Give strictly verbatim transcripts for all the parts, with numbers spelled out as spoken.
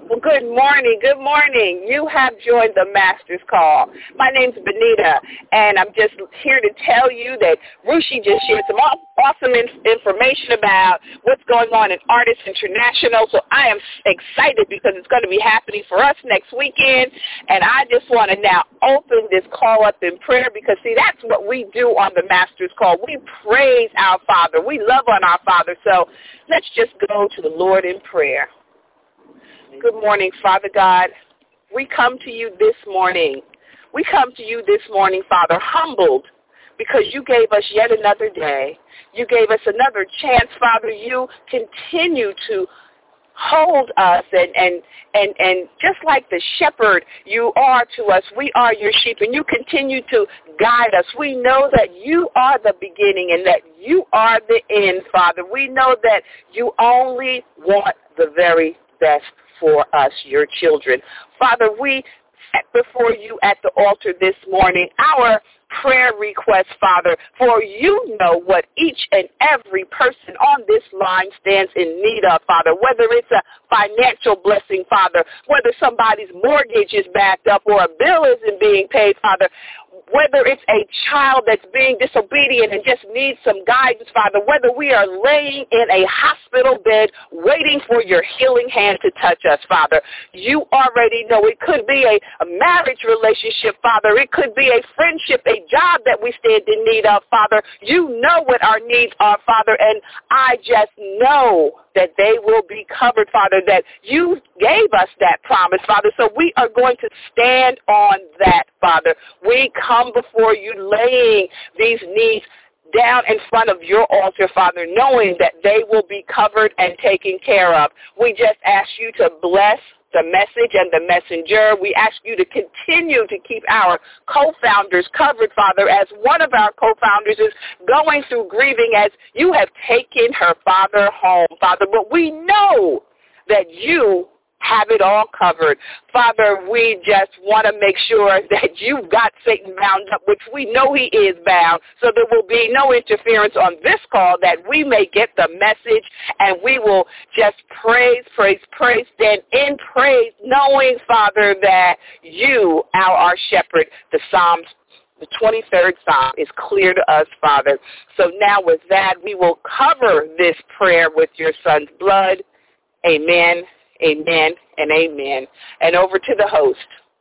Well, good morning. Good morning. You have joined the Master's Call. My name's Benita, and I'm just here to tell you that Rushi just shared some awesome information about what's going on in Artists International. So I am excited because it's going to be happening for us next weekend, and I just want to now open this call up in prayer because, see, that's what we do on the Master's Call. We praise our Father. We love on our Father. So let's just go to the Lord in prayer. Good morning, Father God. We come to you this morning. We come to you this morning, Father, humbled because you gave us yet another day. You gave us another chance, Father. You continue to hold us, and, and, and, and just like the shepherd you are to us, we are your sheep, and you continue to guide us. We know that you are the beginning and that you are the end, Father. We know that you only want the very best for us, your children. Father, we set before you at the altar this morning our prayer request, Father, for you know what each and every person on this line stands in need of, Father, whether it's a financial blessing, Father, whether somebody's mortgage is backed up or a bill isn't being paid, Father, whether it's a child that's being disobedient and just needs some guidance, Father, whether we are laying in a hospital bed waiting for your healing hand to touch us, Father. You already know it could be a, a marriage relationship, Father. It could be a friendship, a job that we stand in need of, Father. You know what our needs are, Father, and I just know that they will be covered, Father, that you gave us that promise, Father. So we are going to stand on that, Father. We come before you laying these needs down in front of your altar, Father, knowing that they will be covered and taken care of. We just ask you to bless the message and the messenger. We ask you to continue to keep our co-founders covered, Father, as one of our co-founders is going through grieving as you have taken her father home, Father. But we know that you have it all covered. Father, we just want to make sure that you've got Satan bound up, which we know he is bound, so there will be no interference on this call, that we may get the message, and we will just praise, praise, praise, stand in praise, knowing, Father, that you are our shepherd. The Psalms, the twenty-third Psalm is clear to us, Father. So now with that, we will cover this prayer with your son's blood. Amen. Amen and amen. And over to the host.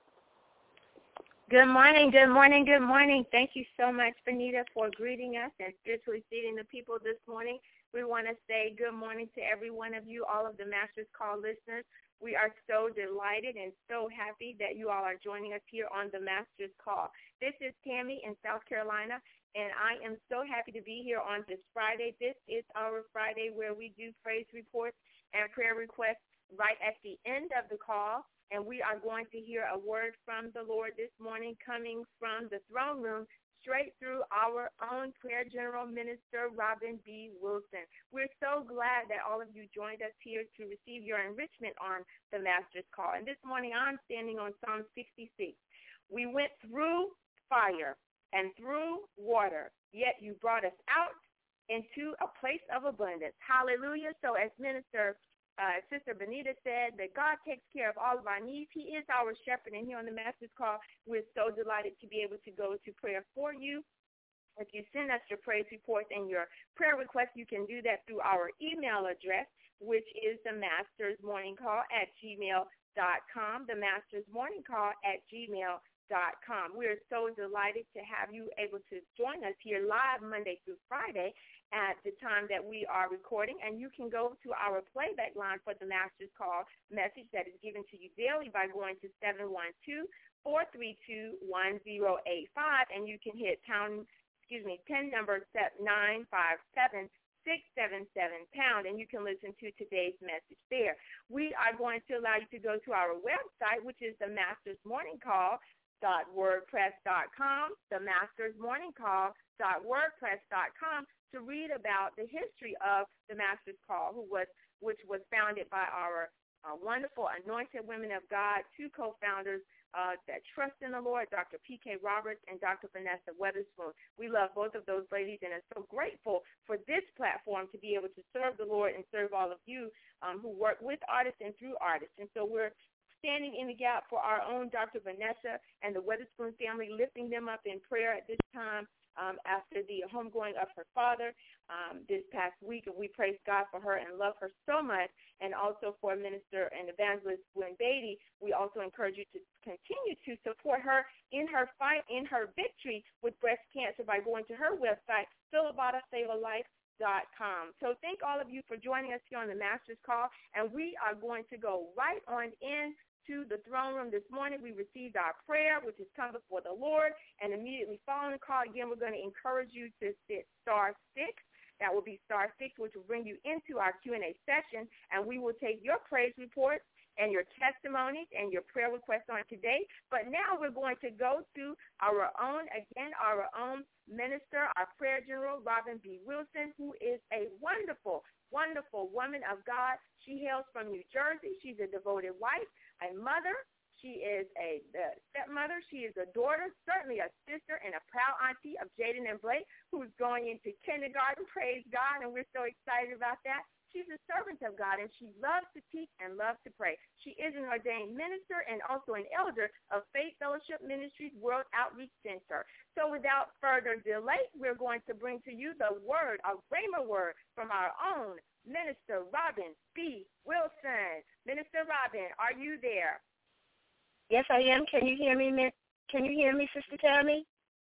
Good morning, good morning, good morning. Thank you so much, Benita, for greeting us and spiritually seating the people this morning. We want to say good morning to every one of you, all of the Master's Call listeners. We are so delighted and so happy that you all are joining us here on the Master's Call. This is Tammy in South Carolina, and I am so happy to be here on this Friday. This is our Friday where we do praise reports and prayer requests right at the end of the call, and we are going to hear a word from the Lord this morning coming from the throne room straight through our own prayer general minister, Robin B. Wilson. We're so glad that all of you joined us here to receive your enrichment on the Master's Call. And this morning I'm standing on Psalm sixty-six. We went through fire and through water, yet you brought us out into a place of abundance. Hallelujah. So as Minister Uh, Sister Benita said that God takes care of all of our needs. He is our shepherd, and here on the Master's Call, we're so delighted to be able to go to prayer for you. If you send us your praise reports and your prayer requests, you can do that through our email address, which is the Master's Morning Call at gmail dot com, the Master's Morning Call at gmail dot com. We're so delighted to have you able to join us here live Monday through Friday at the time that we are recording, and you can go to our playback line for the Master's Call message that is given to you daily by going to seven one two, four three two, one zero eight five, and you can hit pound, excuse me, pin number nine five seven, six seven seven pound, and you can listen to today's message there. We are going to allow you to go to our website, which is the Master's Morning Call dot wordpress dot com, the Master's Morning Call dot wordpress dot com, to read about the history of the Master's Call, who was which was founded by our uh, wonderful anointed women of God, two co-founders uh, that trust in the Lord, Doctor P K Roberts and Doctor Vanessa Weatherspoon. We love both of those ladies and are so grateful for this platform to be able to serve the Lord and serve all of you um, who work with artists and through artists. And so we're standing in the gap for our own Doctor Vanessa and the Weatherspoon family, lifting them up in prayer at this time um, after the homegoing of her father um, this past week. And we praise God for her and love her so much. And also for Minister and Evangelist Gwen Beatty, we also encourage you to continue to support her in her fight, in her victory with breast cancer by going to her website, Philibata Save a Life. Dot com. So thank all of you for joining us here on the Master's Call, and we are going to go right on in to the throne room this morning. We received our prayer, which is come before the Lord, and immediately following the call, again, we're going to encourage you to hit star six. That will be star six, which will bring you into our Q and A session, and we will take your praise reports and your testimonies and your prayer requests on today. But now we're going to go to our own, again, our own minister, our prayer general, Robin B. Wilson, who is a wonderful, wonderful woman of God. She hails from New Jersey. She's a devoted wife, a mother. She is a the stepmother. She is a daughter, certainly a sister, and a proud auntie of Jaden and Blake, who's going into kindergarten. Praise God, and we're so excited about that. She's a servant of God, and she loves to teach and loves to pray. She is an ordained minister and also an elder of Faith Fellowship Ministries World Outreach Center. So without further delay, we're going to bring to you the word, a rhema word from our own Minister Robin B. Wilson. Minister Robin, are you there? Yes, I am. Can you hear me? Can you hear me, Sister Tammy?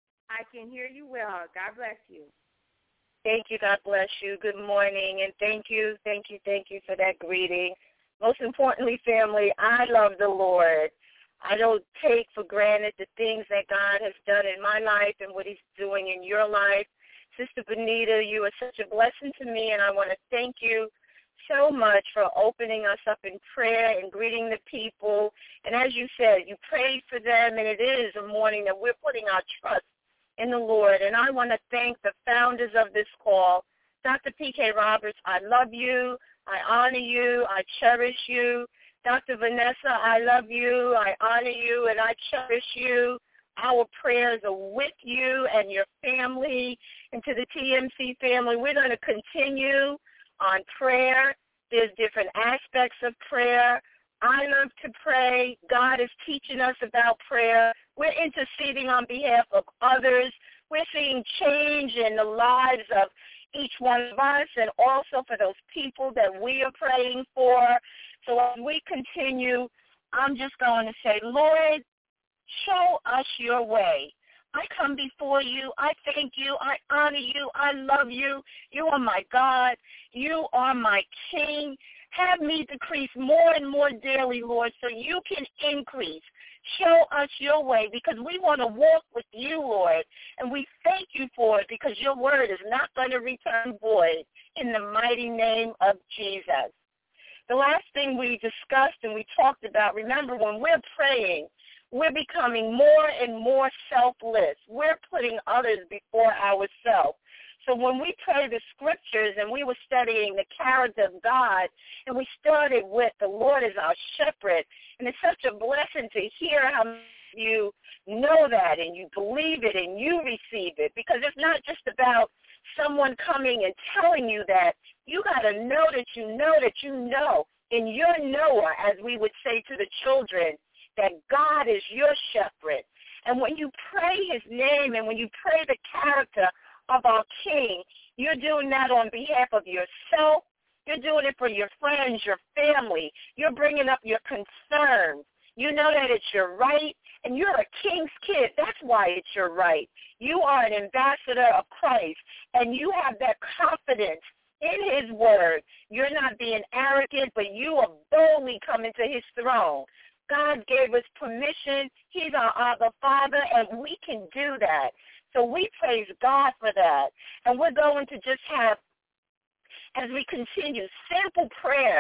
I can hear you well. God bless you. Thank you. God bless you. Good morning, and thank you, thank you, thank you for that greeting. Most importantly, family, I love the Lord. I don't take for granted the things that God has done in my life and what he's doing in your life. Sister Benita, you are such a blessing to me, and I want to thank you so much for opening us up in prayer and greeting the people. And as you said, you prayed for them, and it is a morning that we're putting our trust in the Lord. And I want to thank the founders of this call. Doctor P K Roberts, I love you. I honor you. I cherish you. Doctor Vanessa, I love you. I honor you, and I cherish you. Our prayers are with you and your family. And to the T M C family, we're going to continue on prayer. There's different aspects of prayer. I love to pray. God is teaching us about prayer. We're interceding on behalf of others. We're seeing change in the lives of each one of us and also for those people that we are praying for. So as we continue, I'm just going to say, Lord, show us your way. I come before you. I thank you. I honor you. I love you. You are my God. You are my King. Have me decrease more and more daily, Lord, so you can increase. Show us your way because we want to walk with you, Lord, and we thank you for it because your word is not going to return void in the mighty name of Jesus. The last thing we discussed and we talked about, remember, when we're praying, we're becoming more and more selfless. We're putting others before ourselves. So when we pray the scriptures and we were studying the character of God, and we started with the Lord is our shepherd, and it's such a blessing to hear how you know that and you believe it and you receive it, because it's not just about someone coming and telling you that. You got to know that you know that you know in your knower, as we would say to the children, that God is your shepherd. And when you pray his name and when you pray the character of our King, you're doing that on behalf of yourself. You're doing it for your friends, your family. You're bringing up your concerns. You know that it's your right, and you're a king's kid. That's why it's your right. You are an ambassador of Christ, and you have that confidence in his word. You're not being arrogant, but you are boldly coming to his throne. God gave us permission. He's our Abba Father, and we can do that. So we praise God for that. And we're going to just have, as we continue, simple prayers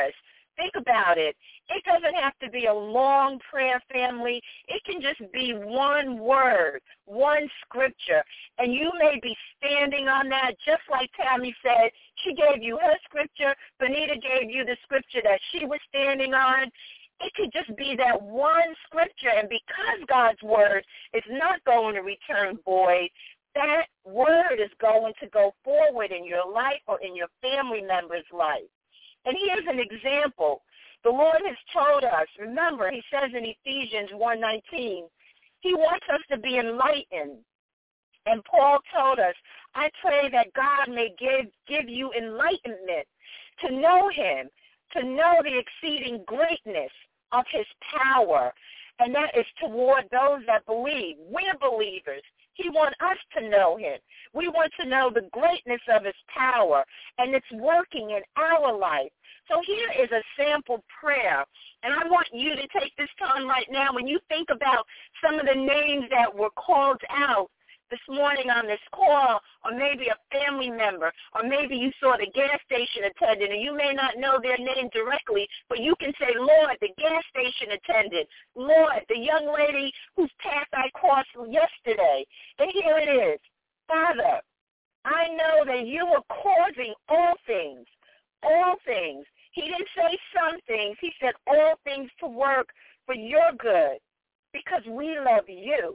Think about it. It doesn't have to be a long prayer, family. It can just be one word, one scripture. And you may be standing on that, just like Tammy said. She gave you her scripture. Benita gave you the scripture that she was standing on. It could just be that one scripture. And because God's word is not going to return void, that word is going to go forward in your life or in your family member's life. And here's an example. The Lord has told us, remember, he says in Ephesians one nineteen, he wants us to be enlightened. And Paul told us, I pray that God may give, give you enlightenment to know him, to know the exceeding greatness of his power. And that is toward those that believe. We're believers. He wants us to know him. We want to know the greatness of his power, and it's working in our life. So here is a sample prayer, and I want you to take this time right now when you think about some of the names that were called out this morning on this call, or maybe a family member, or maybe you saw the gas station attendant, and you may not know their name directly, but you can say, Lord, the gas station attendant, Lord, the young lady whose path I crossed yesterday. And here it is. Father, I know that you are causing all things, all things. He didn't say some things. He said all things to work for your good because we love you.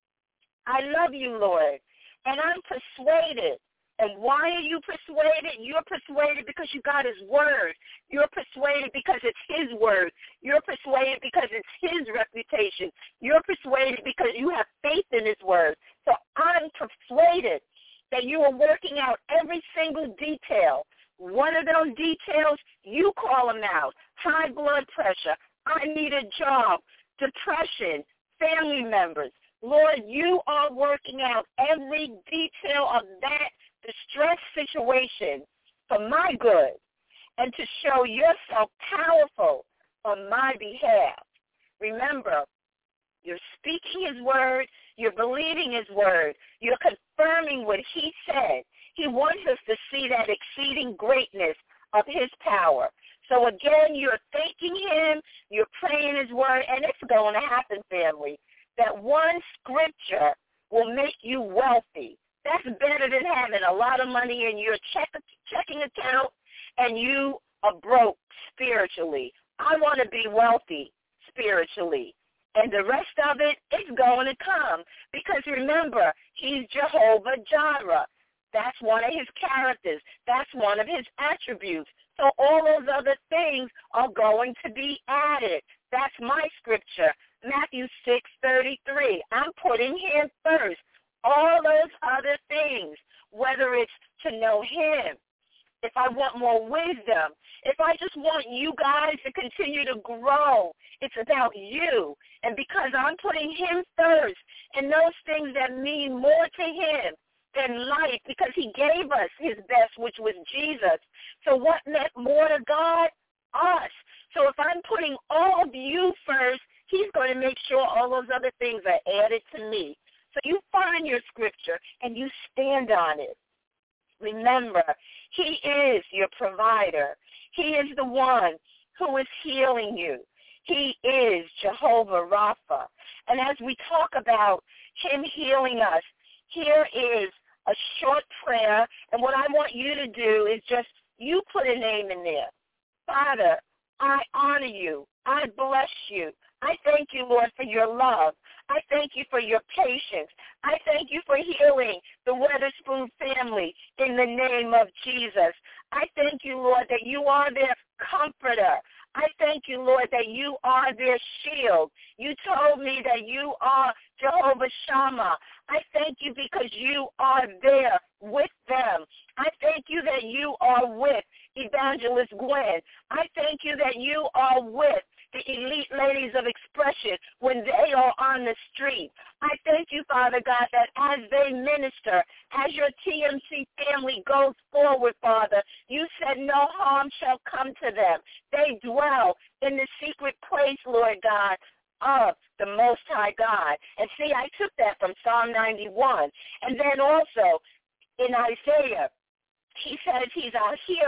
I love you, Lord, and I'm persuaded. And why are you persuaded? You're persuaded because you got his word. You're persuaded because it's his word. You're persuaded because it's his reputation. You're persuaded because you have faith in his word. So I'm persuaded that you are working out every single detail. One of those details, you call them out. High blood pressure, I need a job, depression, family members. Lord, you are working out every detail of that distress situation for my good and to show yourself powerful on my behalf. Remember, you're speaking his word, you're believing his word, you're confirming what he said. He wants us to see that exceeding greatness of his power. So again, you're thanking him, you're praying his word, and it's going to happen, family. That one scripture will make you wealthy. That's better than having a lot of money in your check, checking account and you are broke spiritually. I want to be wealthy spiritually. And the rest of it is going to come. Because remember, he's Jehovah Jireh. That's one of his characters. That's one of his attributes. So all those other things are going to be added. That's my scripture. Matthew six thirty-three. I'm putting him first. All those other things, whether it's to know him, if I want more wisdom, if I just want you guys to continue to grow, it's about you. And because I'm putting him first and those things that mean more to him than life, because he gave us his best, which was Jesus. So what meant more to God? Us. So if I'm putting all of you first, he's going to make sure all those other things are added to me. So you find your scripture and you stand on it. Remember, he is your provider. He is the one who is healing you. He is Jehovah Rapha. And as we talk about him healing us, here is a short prayer. And what I want you to do is just, you put a name in there. Father, I honor you. I bless you. I thank you, Lord, for your love. I thank you for your patience. I thank you for healing the Weatherspoon family in the name of Jesus. I thank you, Lord, that you are their comforter. I thank you, Lord, that you are their shield. You told me that you are Jehovah Shammah. I thank you because you are there with them. I thank you that you are with Evangelist Gwen. I thank you that you are with the elite ladies of expression when they are on the street. I thank you, Father God, that as they minister, as your T M C family goes forward, Father, you said no harm shall come to them. They dwell in the secret place, Lord God, of the Most High God. And see, I took that from Psalm ninety-one. And then also in Isaiah, he says he's our healer.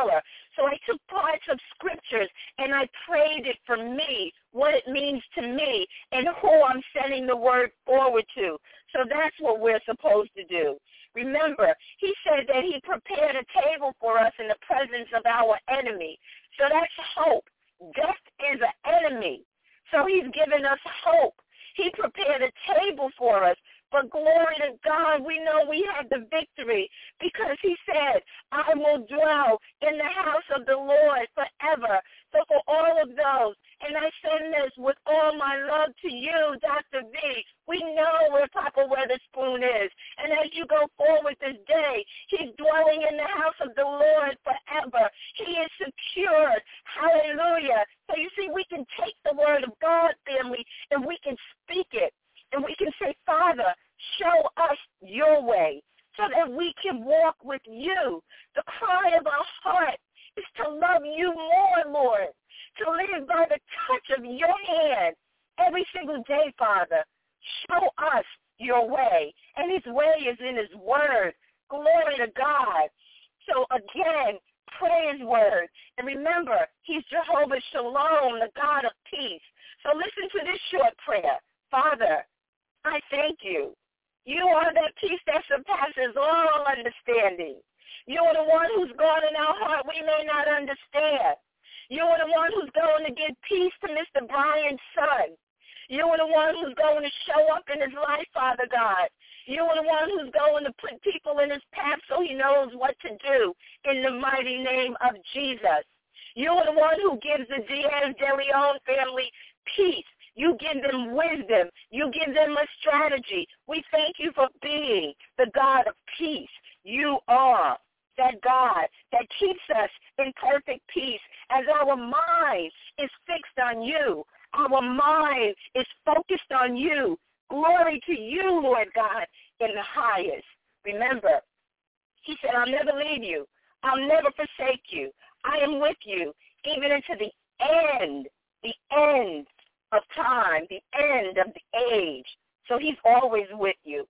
So I took parts of scriptures and I prayed it for me, what it means to me, and who I'm sending the word forward to. So that's what we're supposed to do. Remember, he said that he prepared a table for us in the presence of our enemy. So that's hope. Death is an enemy. So he's given us hope. He prepared a table for us. But glory to God, we know we have the victory because he said, I will dwell in the house of the Lord forever. So for all of those, and I send this with all my love to you, Doctor V, we know where Papa Weatherspoon is. And as you go forward this day, he's dwelling in the house of the Lord forever. He is secured. Hallelujah. So you see, we can take the word of God, family, and we can speak it. And we can say, Father, show us your way so that we can walk with you. The cry of our heart is to love you more, Lord, to live by the touch of your hand every single day, Father. Show us your way. And his way is in his word. Glory to God. So again, pray his word. And remember, he's Jehovah Shalom, the God of peace. So listen to this short prayer. Father, I thank you. You are that peace that surpasses all understanding. You are the one who's gone in our heart we may not understand. You are the one who's going to give peace to Mister Brian's son. You are the one who's going to show up in his life, Father God. You are the one who's going to put people in his path so he knows what to do in the mighty name of Jesus. You are the one who gives the Diaz de Leon family peace. You give them wisdom. You give them a strategy. We thank you for being the God of peace. You are that God that keeps us in perfect peace as our mind is fixed on you. Our mind is focused on you. Glory to you, Lord God, in the highest. Remember, he said, I'll never leave you. I'll never forsake you. I am with you even into the end, the end of time, the end of the age. So he's always with you.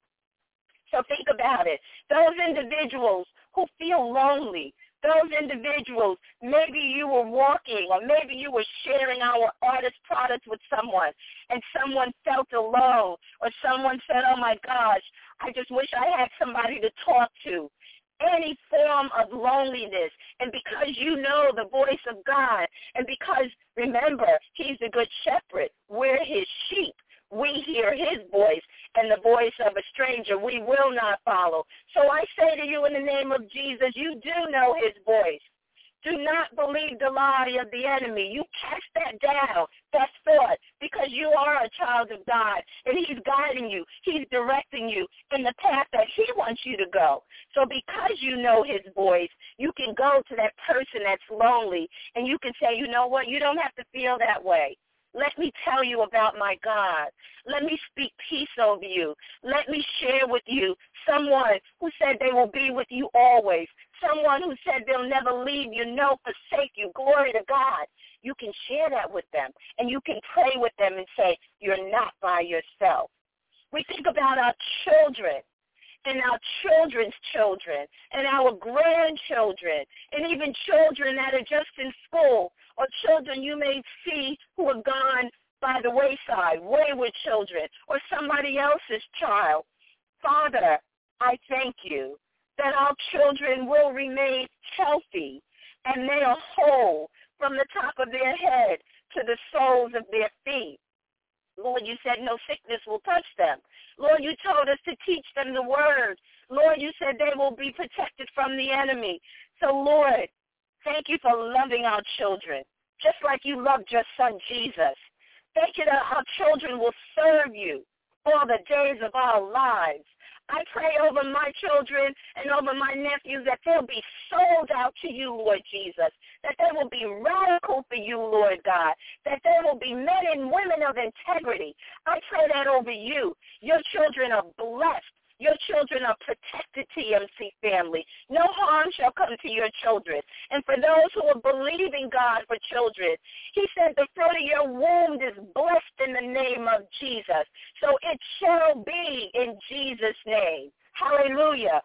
So think about it. Those individuals who feel lonely, those individuals, maybe you were walking or maybe you were sharing our artist products with someone and someone felt alone or someone said, oh my gosh, I just wish I had somebody to talk to. Any form of loneliness, and because you know the voice of God, and because, remember, he's the good shepherd, we're his sheep. We hear his voice, and the voice of a stranger we will not follow. So I say to you in the name of Jesus, you do know his voice. Do not believe the lie of the enemy. You cast that down, that thought, because you are a child of God, and he's guiding you. He's directing you in the path that he wants you to go. So because you know his voice, you can go to that person that's lonely, and you can say, you know what, you don't have to feel that way. Let me tell you about my God. Let me speak peace over you. Let me share with you someone who said they will be with you always. Someone who said they'll never leave you, no, forsake you. Glory to God. You can share that with them, and you can pray with them and say, you're not by yourself. We think about our children and our children's children and our grandchildren and even children that are just in school or children you may see who have gone by the wayside, wayward children, or somebody else's child. Father, I thank you that our children will remain healthy and they are whole from the top of their head to the soles of their feet. Lord, you said no sickness will touch them. Lord, you told us to teach them the word. Lord, you said they will be protected from the enemy. So, Lord, thank you for loving our children, just like you loved your son, Jesus. Thank you that our children will serve you all the days of our lives. I pray over my children and over my nephews that they'll be sold out to you, Lord Jesus, that they will be radical for you, Lord God, that they will be men and women of integrity. I pray that over you. Your children are blessed. Your children are protected, T M C family. No harm shall come to your children. And for those who are believing God for children, he said the fruit of your womb is blessed in the name of Jesus. So it shall be in Jesus' name. Hallelujah.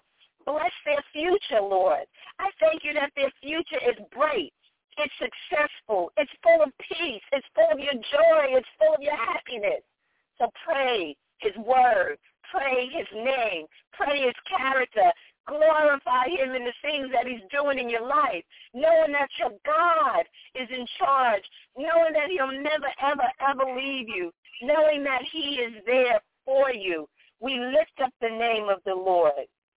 Bless their future, Lord. I thank you that their future is bright. It's successful. It's full of peace. It's full of your joy. It's full of your happiness. So pray his word. Pray his name. Pray his character. Glorify him in the things that he's doing in your life, knowing that your God is in charge, knowing that he'll never, ever, ever leave you, knowing that he is there for you. We lift up the name of the Lord.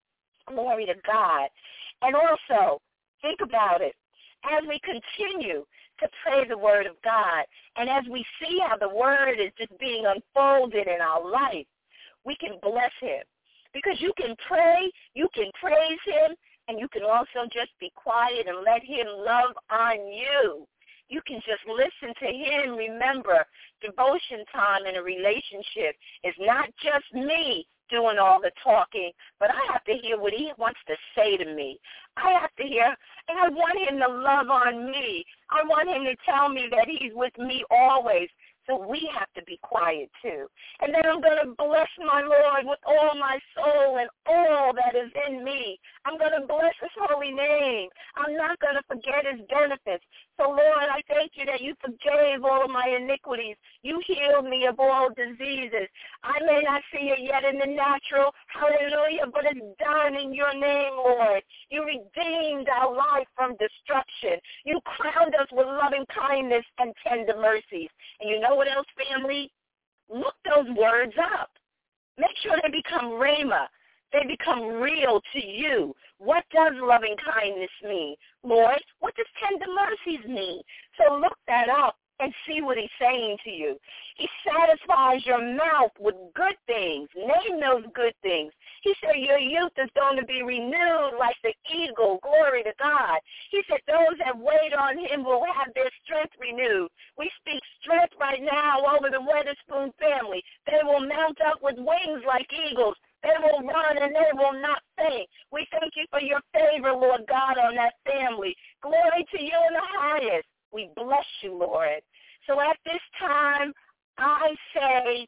Glory to God. And also, think about it. As we continue to pray the word of God, and as we see how the word is just being unfolded in our life, we can bless him. Because you can pray, you can praise him, and you can also just be quiet and let him love on you. You can just listen to him. Remember, devotion time in a relationship is not just me doing all the talking, but I have to hear what he wants to say to me. I have to hear, and I want him to love on me. I want him to tell me that he's with me always. So we have to be quiet too. And then I'm going to bless my Lord with all my soul and all that is in me. I'm going to bless his holy name. I'm not going to forget his benefits. So, Lord, I thank you that you forgave all of my iniquities. You healed me of all diseases. I may not see it yet in the natural, hallelujah, but it's done in your name, Lord. You redeemed our life from destruction. You crowned us with loving kindness and tender mercies. And you know what else, family? Look those words up. Make sure they become rhema. They become real to you. What does loving kindness mean? Lord, what does tender mercies mean? So look that up and see what he's saying to you. He satisfies your mouth with good things. Name those good things. He said your youth is going to be renewed like the eagle. Glory to God. He said those that wait on him will have their strength renewed. We speak strength right now over the Weatherspoon family. They will mount up with wings like eagles. They will run and they will not faint. We thank you for your favor, Lord God, on that family. Glory to you in the highest. We bless you, Lord. So at this time, I say,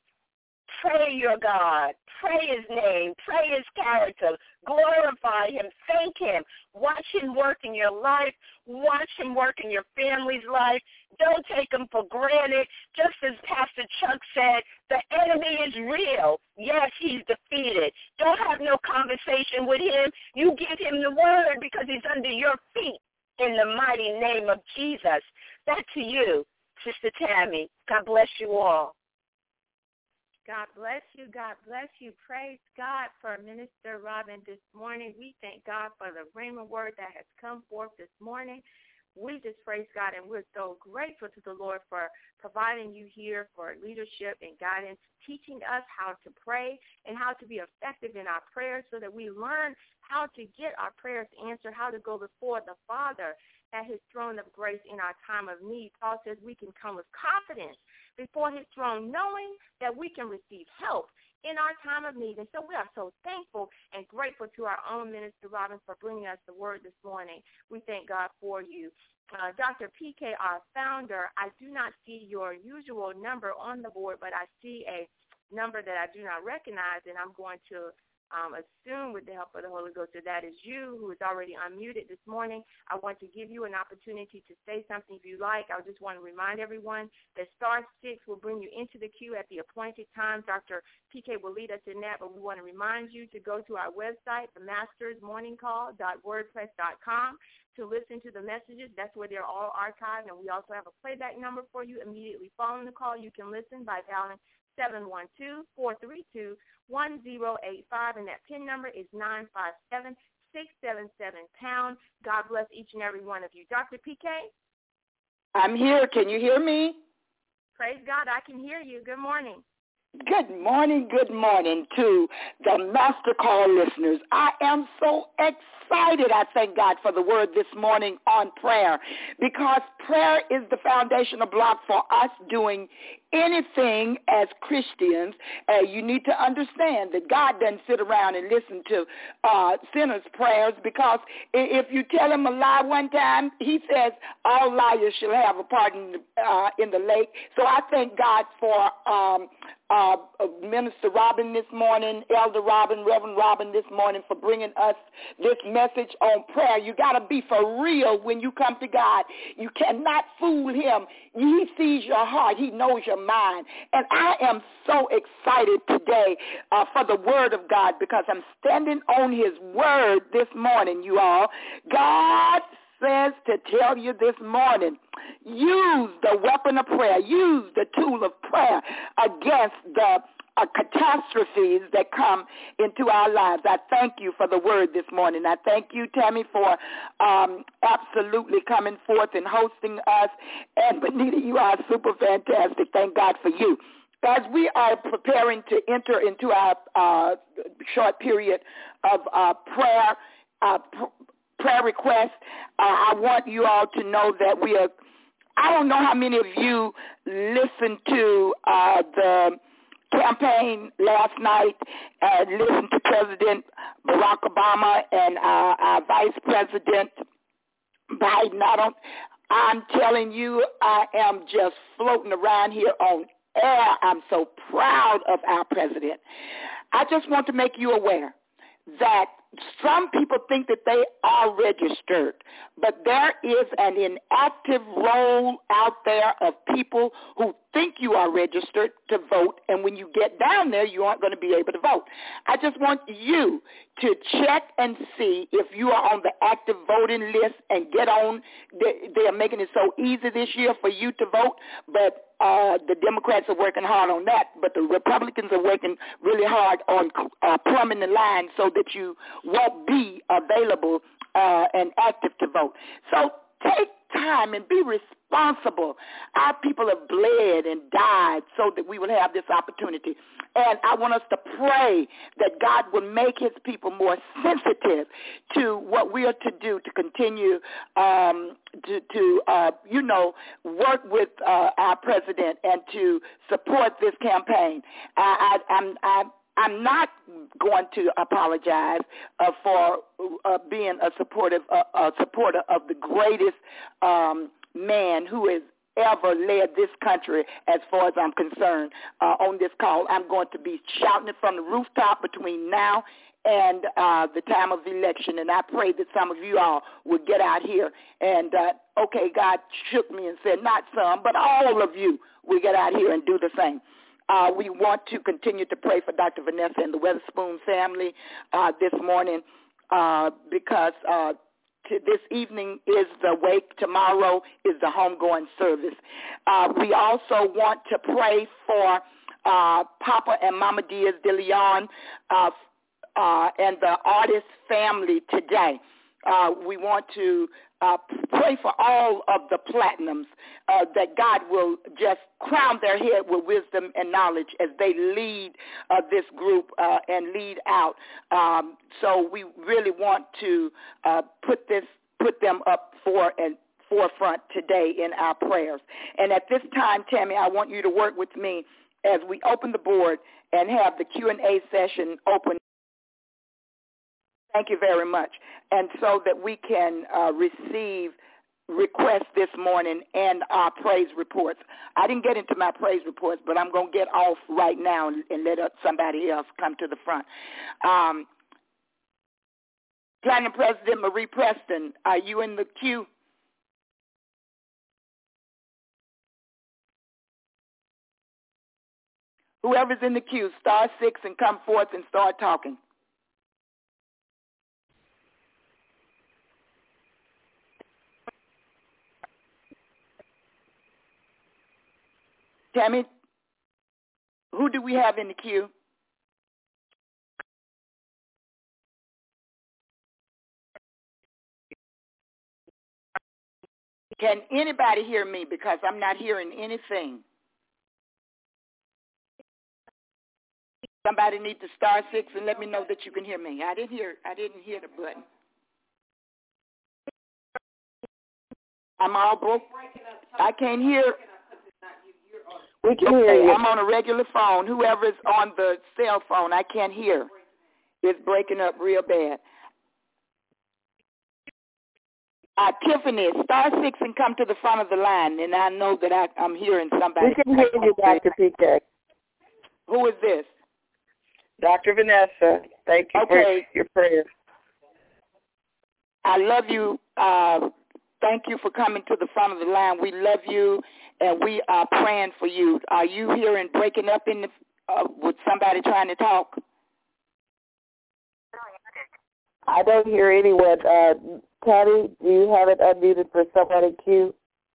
pray your God. Pray his name. Pray his character. Glorify him. Thank him. Watch him work in your life. Watch him work in your family's life. Don't take him for granted. Just as Pastor Chuck said, the enemy is real. Yes, he's defeated. Don't have no conversation with him. You give him the word because he's under your feet in the mighty name of Jesus. Back to you, Sister Tammy. God bless you all. God bless you. God bless you. Praise God for Minister Robin this morning. We thank God for the rhema word that has come forth this morning. We just praise God, and we're so grateful to the Lord for providing you here for leadership and guidance, teaching us how to pray and how to be effective in our prayers so that we learn how to get our prayers answered, how to go before the Father at his throne of grace in our time of need. Paul says we can come with confidence before his throne, knowing that we can receive help in our time of need. And so we are so thankful and grateful to our own Minister Robin for bringing us the word this morning. We thank God for you. Uh, Doctor P K, our founder, I do not see your usual number on the board, but I see a number that I do not recognize, and I'm going to Um, assume with the help of the Holy Ghost that that is you who is already unmuted this morning. I want to give you an opportunity to say something if you like. I just want to remind everyone that star six will bring you into the queue at the appointed time. Doctor P K will lead us in that, but we want to remind you to go to our website, the masters morning call dot wordpress dot com, to listen to the messages. That's where they're all archived, and we also have a playback number for you immediately following the call. You can listen by dialing seven one two, four three two, one zero eight five, and that PIN number is nine five seven, six seven seven pound. God bless each and every one of you. Doctor P K? I'm here. Can you hear me? Praise God. I can hear you. Good morning. Good morning, good morning to the Master Call listeners. I am so excited. I thank God for the word this morning on prayer, because prayer is the foundational block for us doing anything as Christians. Uh, you need to understand that God doesn't sit around and listen to uh, sinners' prayers, because if you tell him a lie one time, he says all liars shall have a part in the, uh, in the lake. So I thank God for um, uh, Minister Robin this morning, Elder Robin, Reverend Robin this morning for bringing us this message on prayer. You got to be for real when you come to God. You cannot fool him. He sees your heart. He knows your mind. And I am so excited today uh, for the word of God because I'm standing on his word this morning, you all. God says to tell you this morning, use the weapon of prayer, use the tool of prayer against the uh, catastrophes that come into our lives. I thank you for the word this morning. I thank you, Tammy, for um, absolutely coming forth and hosting us. And Benita, you are super fantastic. Thank God for you. As we are preparing to enter into our uh, short period of uh, prayer, uh, pr- prayer request, uh, I want you all to know that we are, I don't know how many of you listened to uh, the campaign last night, uh, listened to President Barack Obama and uh, our Vice President Biden. I don't, I'm telling you, I am just floating around here on air. I'm so proud of our president. I just want to make you aware that some people think that they are registered, but there is an inactive roll out there of people who think you are registered to vote, and when you get down there, you aren't going to be able to vote. I just want you to check and see if you are on the active voting list and get on. They are making it so easy this year for you to vote, but Uh, the Democrats are working hard on that, but the Republicans are working really hard on uh, plumbing the line so that you won't be available uh, and active to vote. So take time and be responsible. Our people have bled and died so that we will have this opportunity. And I want us to pray that God will make his people more sensitive to what we are to do to continue um, to, to uh, you know, work with uh, our president and to support this campaign. I, I, I'm, I'm I'm not going to apologize uh, for uh, being a supportive uh, a supporter of the greatest um, man who has ever led this country as far as I'm concerned. Uh, on this call, I'm going to be shouting it from the rooftop between now and uh, the time of the election, and I pray that some of you all will get out here and, uh, okay, God shook me and said, not some, but all of you will get out here and do the same. Uh, we want to continue to pray for Doctor Vanessa and the Weatherspoon family uh, this morning uh, because uh, to this evening is the wake. Tomorrow is the homegoing service. Uh, we also want to pray for uh, Papa and Mama Diaz de Leon uh, uh, and the artist family today. Uh, we want to uh, pray for all of the platinums, uh, that God will just crown their head with wisdom and knowledge as they lead uh, this group uh, and lead out. Um, so we really want to uh, put this, put them up for and forefront today in our prayers. And at this time, Tammy, I want you to work with me as we open the board and have the Q and A session open. Thank you very much. And so that we can uh, receive requests this morning and our praise reports. I didn't get into my praise reports, but I'm going to get off right now and, and let somebody else come to the front. Um, Platinum President Marie Preston, are you in the queue? Whoever's in the queue, star six and come forth and start talking. Tammy, who do we have in the queue? Can anybody hear me? Because I'm not hearing anything. Somebody need to star six and let me know that you can hear me. I didn't hear. I didn't hear the button. I'm all broke. I can't hear. We can okay, hear you. I'm on a regular phone. Whoever's on the cell phone, I can't hear. It's breaking up real bad. Uh, Tiffany, star six and come to the front of the line, and I know that I, I'm hearing somebody. We can hear you, Doctor P K. Who is this? Doctor Vanessa. Thank you okay. for your prayers. I love you. Uh, thank you for coming to the front of the line. We love you, and we are praying for you. Are you hearing breaking up in the, uh, with somebody trying to talk? I don't hear anyone. Uh, Patty, do you have it unmuted for somebody queue?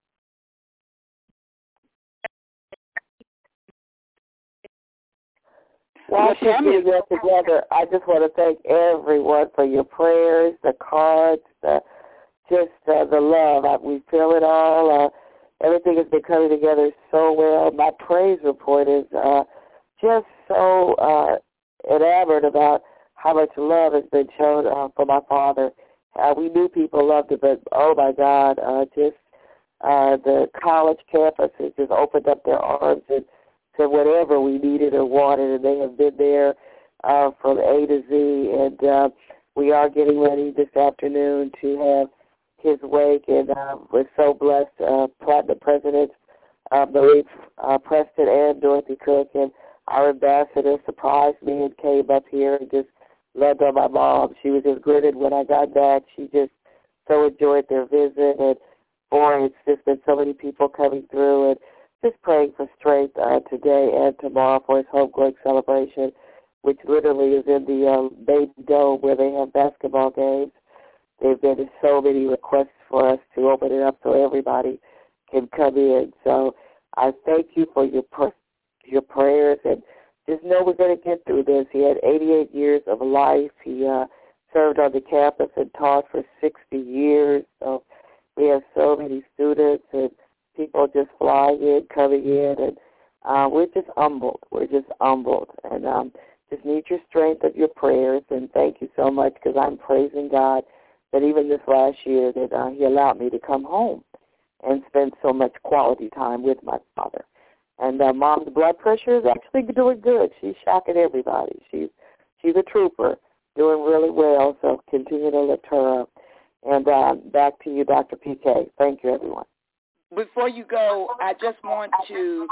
While she's getting that together, I just want to thank everyone for your prayers, the cards, the, just uh, the love. I, we feel it all. Uh, everything has been coming together so well. My praise report is uh, just so uh, enamored about how much love has been shown uh, for my father. Uh, we knew people loved it, but oh, my God, uh, just uh, the college campus has just opened up their arms and to whatever we needed or wanted, and they have been there uh, from A to Z. And uh, we are getting ready this afternoon to have his wake, and uh, we're so blessed. Uh, Platinum Presidents, uh, Marie uh, Preston and Dorothy Cook, and our ambassador surprised me and came up here and just loved on my mom. She was just gritted when I got back. She just so enjoyed their visit, and boy, it's just been so many people coming through, and just praying for strength uh, today and tomorrow for his homegoing celebration, which literally is in the uh, Baby Dome where they have basketball games. There's been so many requests for us to open it up so everybody can come in. So I thank you for your pr- your prayers, and just know we're going to get through this. He had eighty-eight years of life. He uh, served on the campus and taught for sixty years. So we have so many students and people just flying in, coming in, and uh, we're just humbled. We're just humbled, and um, just need your strength of your prayers, and thank you so much, because I'm praising God that even this last year that uh, he allowed me to come home and spend so much quality time with my father. And uh, Mom's blood pressure is actually doing good. She's shocking everybody. She's she's a trooper, doing really well, so continue to lift her up. And uh, back to you, Doctor P K. Thank you, everyone. Before you go, I just want to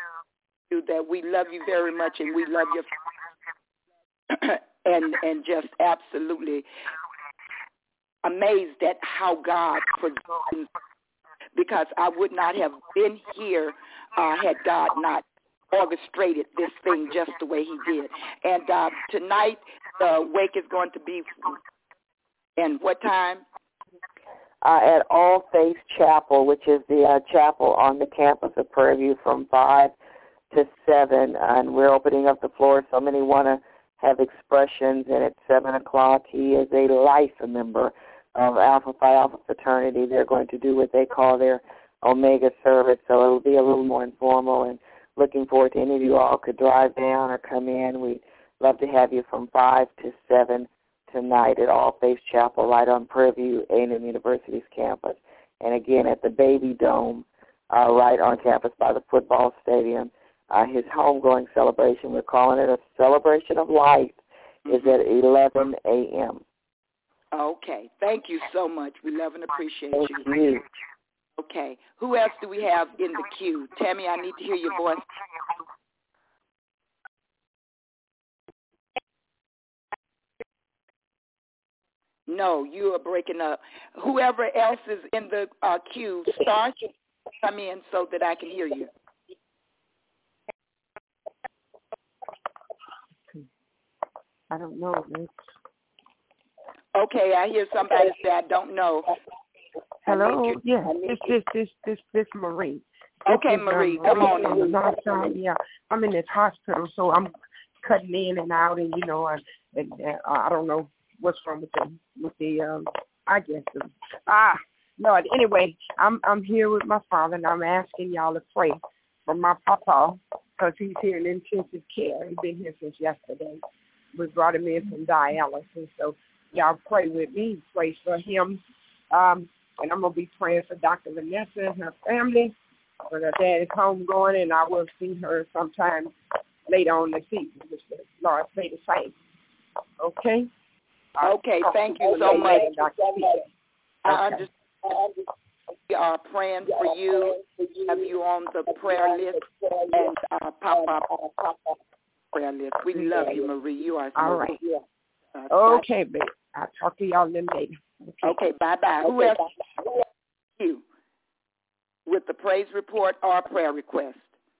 do that we love you very much, and we love you, and and just absolutely amazed at how God presents, because I would not have been here uh, had God not orchestrated this thing just the way he did. And uh, tonight, the wake is going to be, and what time? Uh, at All Faith Chapel, which is the uh, chapel on the campus of Prairie View, from five to seven, and we're opening up the floor. So many want to have expressions, and at seven o'clock, he is a life member of Alpha Phi Alpha Fraternity. They're going to do what they call their Omega service, so it'll be a little more informal, and looking forward to any of you all could drive down or come in. We'd love to have you from five to seven tonight at All Faith Chapel, right on Prairie View, A and M University's campus. And again, at the Baby Dome, uh, right on campus by the football stadium. Uh, his homegoing celebration, we're calling it a celebration of life, mm-hmm. is at eleven a.m. Okay. Thank you so much. We love and appreciate Thank you. you. Okay. Who else do we have in the queue? Tammy, I need to hear your voice. No, you are breaking up. Whoever else is in the uh, queue, start come in so that I can hear you. I don't know. Okay, I hear somebody say I don't know. Hello. Yeah, this this this this this Marie. Okay, this Marie, is, um, come on on the in. north side. Yeah, I'm in this hospital, so I'm cutting in and out, and you know, I, and, uh, I don't know what's wrong with the with the um, I guess the, ah Lord. Anyway, I'm I'm here with my father, and I'm asking y'all to pray for my papa, because he's here in intensive care. He's been here since yesterday. We brought him in from dialysis, so y'all pray with me. Pray for him. Um, and I'm going to be praying for Doctor Vanessa and her family. When her dad is home going, and I will see her sometime later on this evening. Just the Lord say the same. Okay? Okay, thank you so much. I understand. We are praying for you, have you on the prayer list, and uh, Papa prayer list. We love you, Marie. You are so all right. Uh, okay, babe. I'll talk to y'all then later. Okay, okay bye-bye. Who else? You with the praise report or prayer request?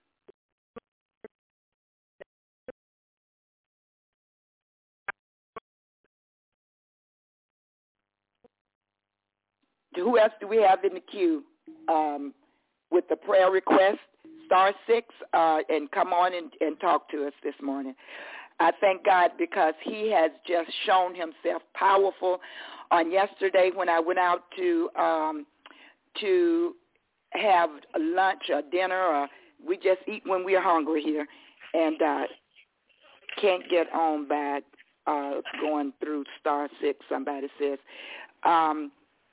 Who else do we have in the queue um, with the prayer request? Star six, uh, and come on and, and talk to us this morning. I thank God because he has just shown himself powerful. On yesterday when I went out to um, to have a lunch or dinner, or we just eat when we're hungry here, and uh, can't get on by uh, going through star six, somebody says. Um,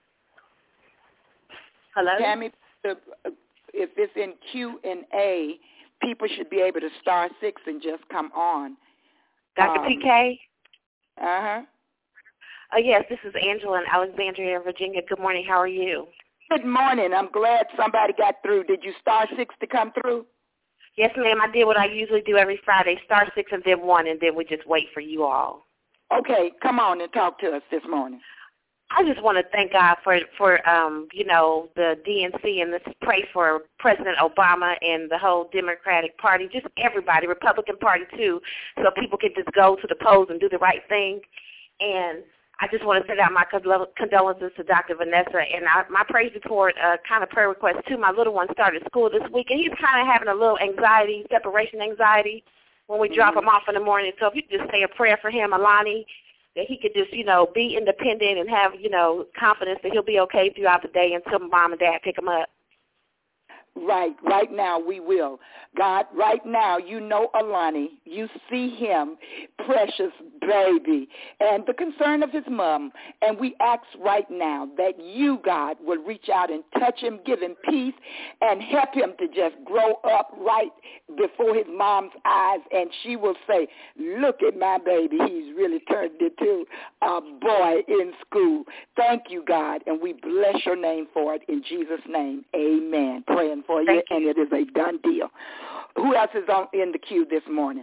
Hello? Tammy, if it's in Q and A, people should be able to star six and just come on. Doctor Um, P K? Uh-huh. Oh, yes, this is Angela in Alexandria, Virginia. Good morning. How are you? Good morning. I'm glad somebody got through. Did you star six to come through? Yes, ma'am. I did what I usually do every Friday, star six and then one, and then we just wait for you all. Okay, come on and talk to us this morning. I just want to thank God for, for um, you know, the D N C, and let's pray for President Obama and the whole Democratic Party, just everybody, Republican Party too, so people can just go to the polls and do the right thing. And I just want to send out my condolences to Doctor Vanessa, and I, my praise report, uh, kind of prayer request too. My little one started school this week, and he's kind of having a little anxiety, separation anxiety, when we mm-hmm. drop him off in the morning. So if you could just say a prayer for him, Alani, that he could just, you know, be independent and have, you know, confidence that he'll be okay throughout the day until mom and dad pick him up. Right, right now we will. God, right now you know Alani. You see him, precious baby, and the concern of his mom. And we ask right now that you, God, will reach out and touch him, give him peace, and help him to just grow up right before his mom's eyes. And she will say, look at my baby. He's really turned into a boy in school. Thank you, God, and we bless your name for it in Jesus' name. Amen. Praying for you, and it is a done deal. Who else is on in the queue this morning?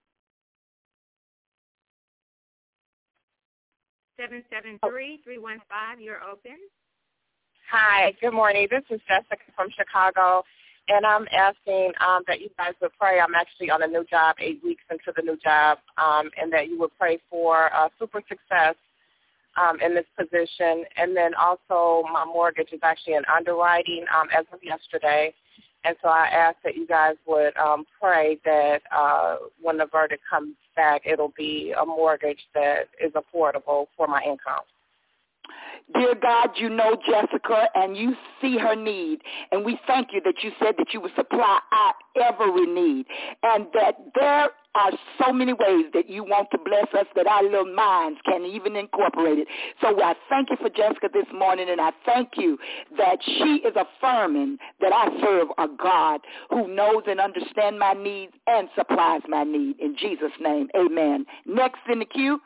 seven seven three, three one five, you're open. Hi, good morning. This is Jessica from Chicago, and I'm asking um, that you guys would pray. I'm actually on a new job, eight weeks into the new job, um, and that you would pray for uh, super success um, in this position. And then also my mortgage is actually in underwriting um, as of yesterday. And so I ask that you guys would um, pray that uh, when the verdict comes back, it'll be a mortgage that is affordable for my income. Dear God, you know Jessica, and you see her need. And we thank you that you said that you would supply our every need, and that there are so many ways that you want to bless us that our little minds can even incorporate it. So I thank you for Jessica this morning, and I thank you that she is affirming that I serve a God who knows and understands my needs and supplies my need. In Jesus' name, amen. Next in the queue.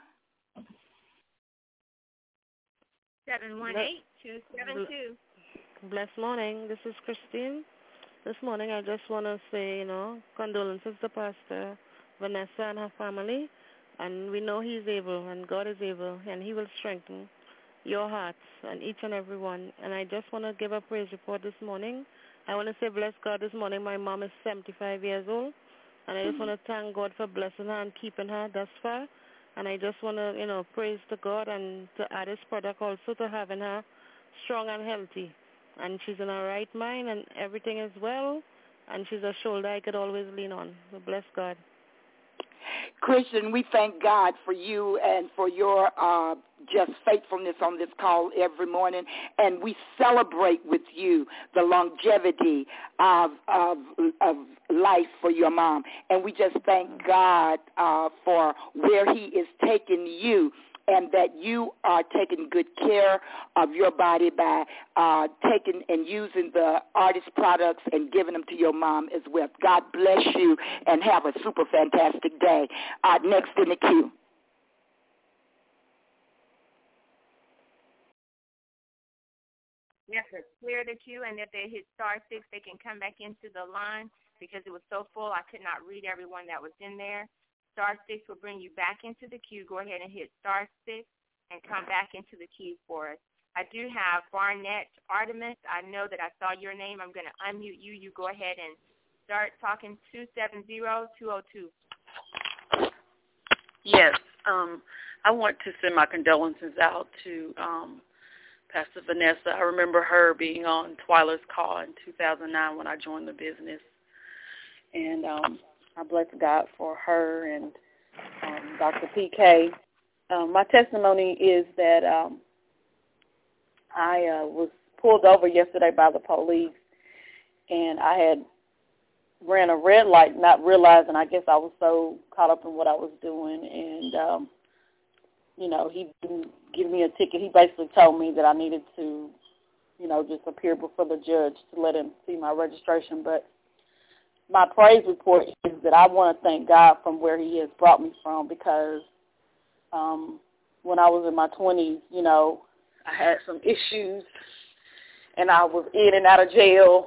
seven one eight, two seven two. Blessed morning. This is Christine. This morning I just want to say, you know, condolences to Pastor Vanessa and her family. And we know he's able, and God is able, and he will strengthen your hearts and each and every one. And I just want to give a praise report this morning. I want to say, bless God, this morning my mom is seventy-five years old. And I just want to thank God for blessing her and keeping her thus far. And I just want to, you know, praise to God and to add his product also to having her strong and healthy. And she's in her right mind, and everything is well, and she's a shoulder I could always lean on. So bless God. Christian, we thank God for you and for your uh, just faithfulness on this call every morning, and we celebrate with you the longevity of, of, of life for your mom. And we just thank God uh, for where he is taking you, and that you are taking good care of your body by uh, taking and using the artist products and giving them to your mom as well. God bless you, and have a super fantastic day. Uh, next in the queue. Yes, sir. Clear the queue, and if they hit star six, they can come back into the line because it was so full I could not read everyone that was in there. star six will bring you back into the queue. Go ahead and hit star six and come back into the queue for us. I do have Barnett Artemis. I know that I saw your name. I'm going to unmute you. You go ahead and start talking. Two seven zero, two zero two. Yes. Um, I want to send my condolences out to um, Pastor Vanessa. I remember her being on Twyla's call in two thousand nine when I joined the business. And um, I bless God for her and um, Doctor P K. Um, my testimony is that um, I uh, was pulled over yesterday by the police, and I had ran a red light, not realizing, I guess I was so caught up in what I was doing, and, um, you know, he didn't give me a ticket. He basically told me that I needed to, you know, just appear before the judge to let him see my registration. But my praise report is that I want to thank God from where he has brought me from, because um, when I was in my twenties, you know, I had some issues, and I was in and out of jail.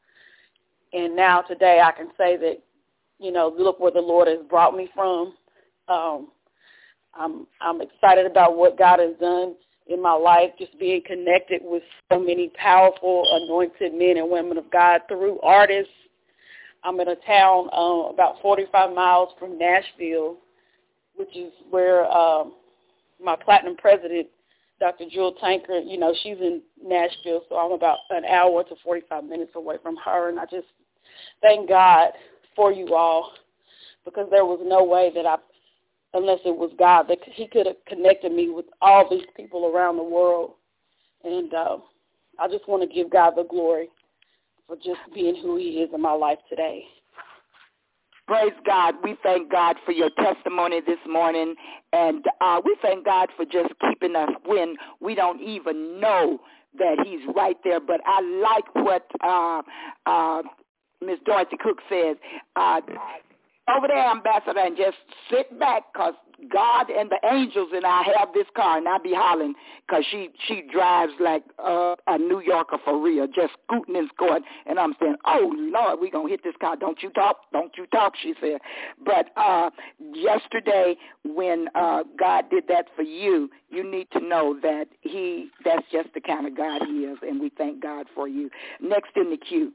And now today I can say that, you know, look where the Lord has brought me from. Um, I'm I'm excited about what God has done in my life, just being connected with so many powerful, anointed men and women of God through artists. I'm in a town uh, about forty-five miles from Nashville, which is where um, my platinum president, Doctor Jewel Tanker, you know, she's in Nashville, so I'm about an hour to forty-five minutes away from her, and I just thank God for you all, because there was no way that I, unless it was God, that he could have connected me with all these people around the world, and uh, I just want to give God the glory for just being who he is in my life today. Praise God. We thank God for your testimony this morning, and uh, we thank God for just keeping us when we don't even know that he's right there. But I like what uh, uh, Miss Dorothy Cook says. Uh, over there, Ambassador, and just sit back, because God and the angels and I have this car, and I be hollering because she, she drives like uh, a New Yorker for real, just scooting and scoring. And I'm saying, oh, Lord, we going to hit this car. Don't you talk. Don't you talk, she said. But uh, yesterday when uh, God did that for you, you need to know that he that's just the kind of God he is, and we thank God for you. Next in the queue.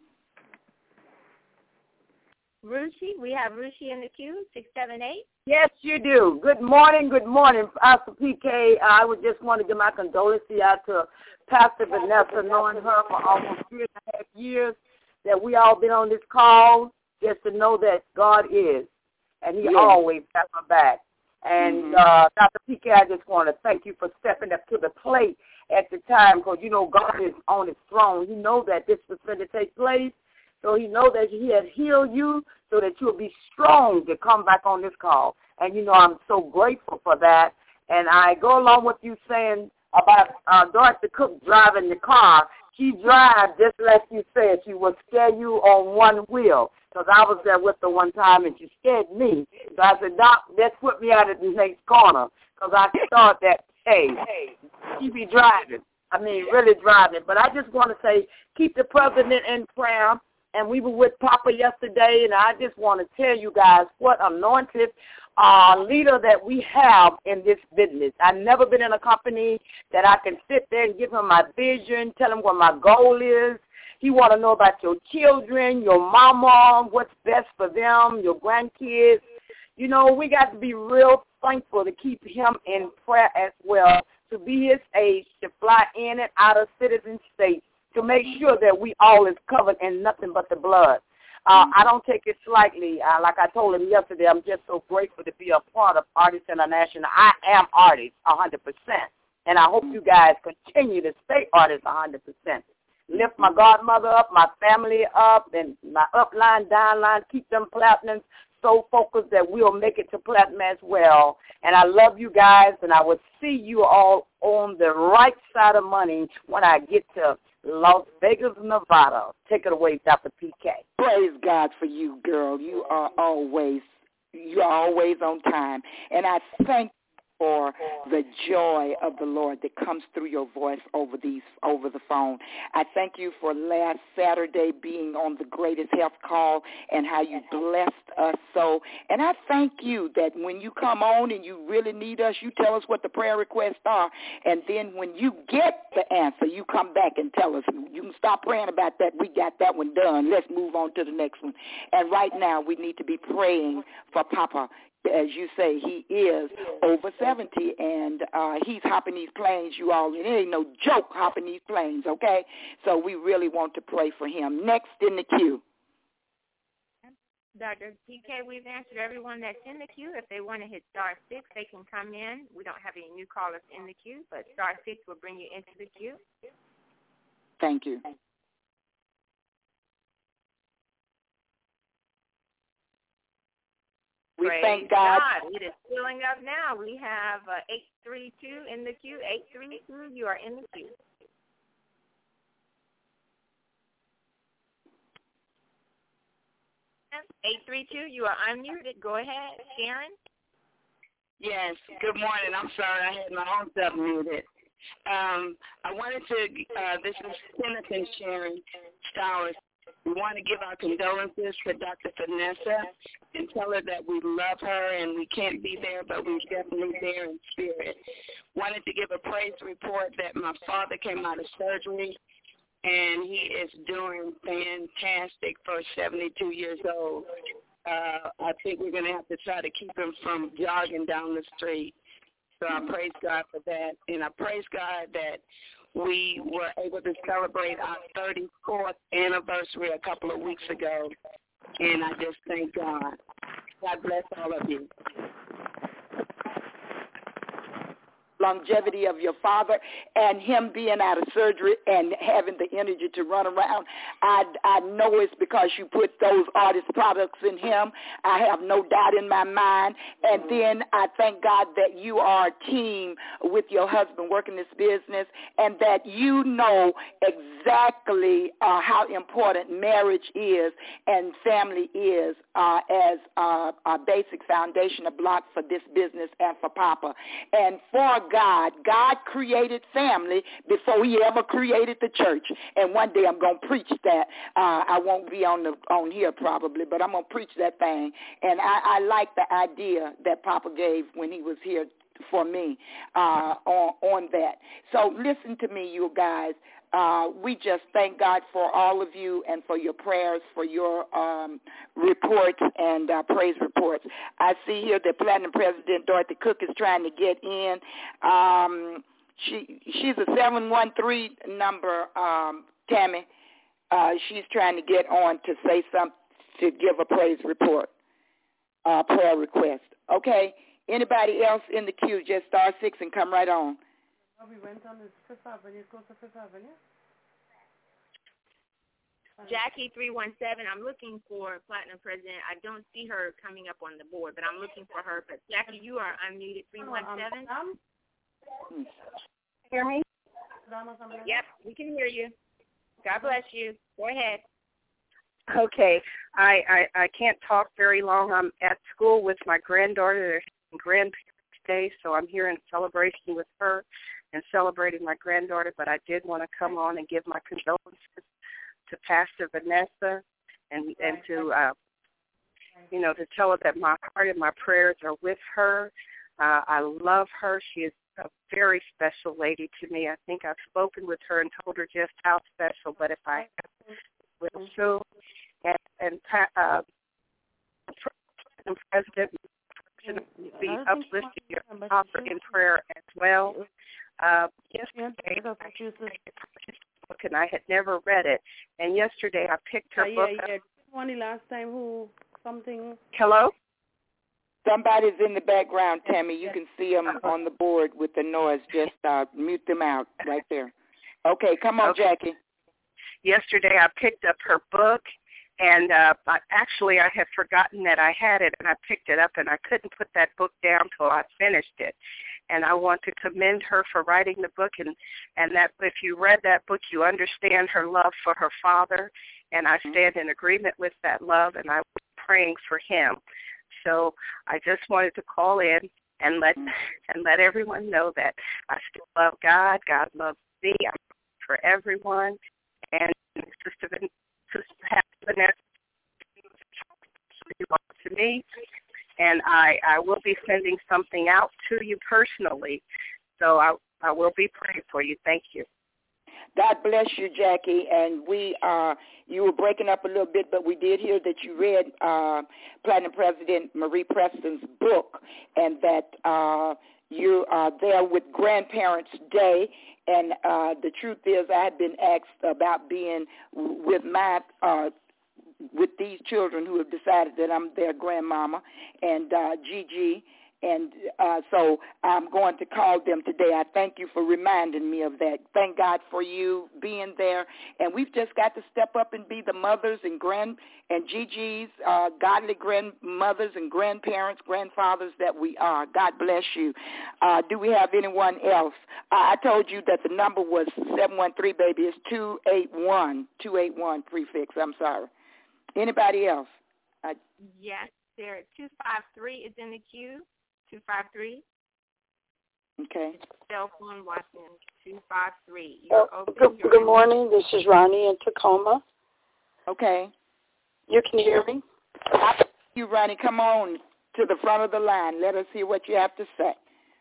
Ruchi, we have Ruchi in the queue, six seven eight. Yes, you do. Good morning, good morning, Pastor P K. I would just want to give my condolences out to Pastor Vanessa, knowing her for almost three and a half years, that we all been on this call, just to know that God is, and he yes. always has my back. And mm-hmm. uh, Doctor P K, I just want to thank you for stepping up to the plate at the time, because, you know, God is on his throne. He knows that this was going to take place. So he knows that he has healed you so that you'll be strong to come back on this call. And, you know, I'm so grateful for that. And I go along with you saying about uh, Dorothy Cook driving the car. She drives just like you said. She will scare you on one wheel. Because I was there with her one time, and she scared me. So I said, Doc, let's put me out of the next corner. Because I thought that, hey, she be driving. I mean, really driving. But I just want to say, keep the president in prayer. And we were with Papa yesterday, and I just want to tell you guys what anointed uh, leader that we have in this business. I've never been in a company that I can sit there and give him my vision, tell him what my goal is. He want to know about your children, your mama, what's best for them, your grandkids. You know, we got to be real thankful to keep him in prayer as well, to be his age, to fly in and out of citizen states, to make sure that we all is covered in nothing but the blood. Uh, I don't take it slightly. Uh, like I told him yesterday, I'm just so grateful to be a part of Artists International. I am Artists one hundred percent, and I hope you guys continue to stay Artists one hundred percent. Lift my godmother up, my family up, and my upline, downline, keep them platinums so focused that we'll make it to platinum as well. And I love you guys, and I will see you all on the right side of money when I get to Las Vegas, Nevada. Take it away, Doctor P K. Praise God for you, girl. You are always, you are always on time. And I thank for the joy of the Lord that comes through your voice over these over the phone. I thank you for last Saturday being on the Greatest Health Call and how you blessed us so. And I thank you that when you come on and you really need us, you tell us what the prayer requests are. And then when you get the answer, you come back and tell us. You can stop praying about that. We got that one done. Let's move on to the next one. And right now we need to be praying for Papa. As you say, he is over seventy, and uh, he's hopping these planes, you all. It ain't no joke hopping these planes, okay? So we really want to pray for him. Next in the queue. Doctor P K, we've answered everyone that's in the queue. If they want to hit star six, they can come in. We don't have any new callers in the queue, but star six will bring you into the queue. Thank you. We Praise thank God. God. It is filling up now. We have uh, eight three two in the queue. eight three two, you are in the queue. eight three two, you are unmuted. Go ahead, Sharon. Yes, good morning. I'm sorry, I had my own self muted. Um, I wanted to, uh, this is Kenneth and Sharon Stowers. We want to give our condolences to Doctor Vanessa and tell her that we love her and we can't be there, but we're definitely there in spirit. Wanted to give a praise report that my father came out of surgery, and he is doing fantastic for seventy-two years old. Uh, I think we're going to have to try to keep him from jogging down the street. So I praise God for that, and I praise God that we were able to celebrate our thirty-fourth anniversary a couple of weeks ago, and I just thank God. God bless all of you. Longevity of your father and him being out of surgery and having the energy to run around. I, I know it's because you put those artist products in him. I have no doubt in my mind. And then I thank God that you are a team with your husband working this business and that you know exactly uh, how important marriage is and family is uh, as uh, a basic foundation, a block for this business and for Papa. And for God, God created family before he ever created the church. And one day I'm going to preach that. Uh, I won't be on the on here probably, but I'm going to preach that thing. And I, I like the idea that Papa gave when he was here for me uh, on, on that. So listen to me, you guys. Uh, we just thank God for all of you and for your prayers, for your um, reports and uh, praise reports. I see here that Platinum President Dorothy Cook is trying to get in. Um, she she's a seven one three number, um, Tammy. Uh, she's trying to get on to say something, to give a praise report, uh, prayer request. Okay? Anybody else in the queue, just star six and come right on. We went on this Fifth Avenue, close to Fifth Avenue. Jackie three one seven, I'm looking for Platinum President. I don't see her coming up on the board, but I'm looking for her. But Jackie, you are unmuted, three one seven. Hear me? Yep, we can hear you. God bless you. Go ahead. Okay. I, I, I can't talk very long. I'm at school with my granddaughter. They're Grandparents' Day, so I'm here in celebration with her and celebrating my granddaughter, but I did want to come on and give my condolences to Pastor Vanessa and and to, uh, you know, to tell her that my heart and my prayers are with her. Uh, I love her. She is a very special lady to me. I think I've spoken with her and told her just how special, but if I will soon. And, and uh, President, be uplifting your offer in prayer as well. Uh, yesterday, I picked this book and I had never read it. And yesterday, I picked her yeah, book yeah, up. yeah. One last time who something. Hello? Somebody's in the background, Tammy. You can see them on the board with the noise. Just uh, mute them out right there. Okay, come on, okay. Jackie. Yesterday, I picked up her book. And uh, I, actually, I had forgotten that I had it, and I picked it up, and I couldn't put that book down till I finished it. And I want to commend her for writing the book, and, and that if you read that book, you understand her love for her father, and I stand in agreement with that love, and I'm praying for him. So I just wanted to call in and let and let everyone know that I still love God. God loves me. I'm for everyone. And Sister Van- Sister Vanessa to me, and I I will be sending something out to you personally. So I I will be praying for you. Thank you. God bless you, Jackie. And we uh, you were breaking up a little bit, but we did hear that you read uh, Platinum President Marie Preston's book, and that uh, you are there with Grandparents' Day. And uh, the truth is, I had been asked about being with my uh, with these children who have decided that I'm their grandmama, and uh, Gigi. And uh, so I'm going to call them today. I thank you for reminding me of that. Thank God for you being there. And we've just got to step up and be the mothers and grand and Gigi's uh, godly grandmothers and grandparents, grandfathers that we are. God bless you. Uh, do we have anyone else? Uh, I told you that the number was seven one three, baby. It's two eight one, two eight one prefix. I'm sorry. Anybody else? I, yes, there. two five three is in the queue. two five three. Okay. Cell phone watching. two five three. You're uh, open. Good, You're good morning. This is Ronnie in Tacoma. Okay. You can hear me? You, Ronnie, come on to the front of the line. Let us hear what you have to say.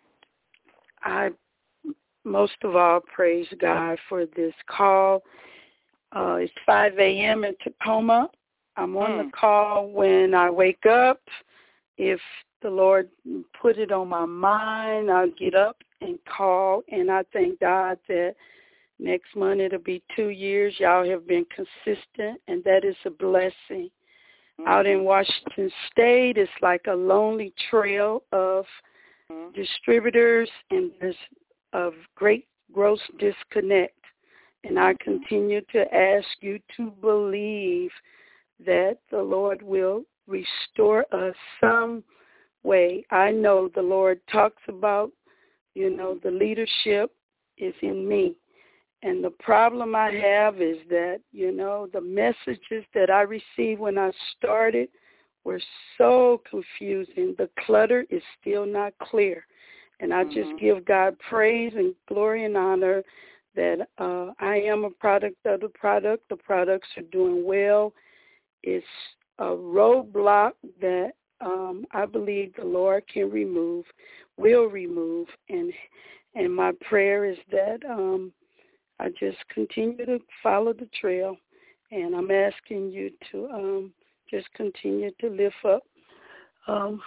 I most of all praise God for this call. Uh, it's five a.m. in Tacoma. I'm on mm. the call when I wake up. If the Lord put it on my mind, I'll get up and call, and I thank God that next month it'll be two years. Y'all have been consistent, and that is a blessing. Mm-hmm. Out in Washington State, it's like a lonely trail of mm-hmm. distributors, and there's a great gross disconnect. And I continue to ask you to believe that the Lord will restore us some way. I know the Lord talks about, you know, the leadership is in me. And the problem I have is that, you know, the messages that I received when I started were so confusing. The clutter is still not clear. And I mm-hmm. just give God praise and glory and honor that uh, I am a product of the product. The products are doing well. It's a roadblock that um, I believe the Lord can remove, will remove. And and my prayer is that um, I just continue to follow the trail. And I'm asking you to um, just continue to lift up um,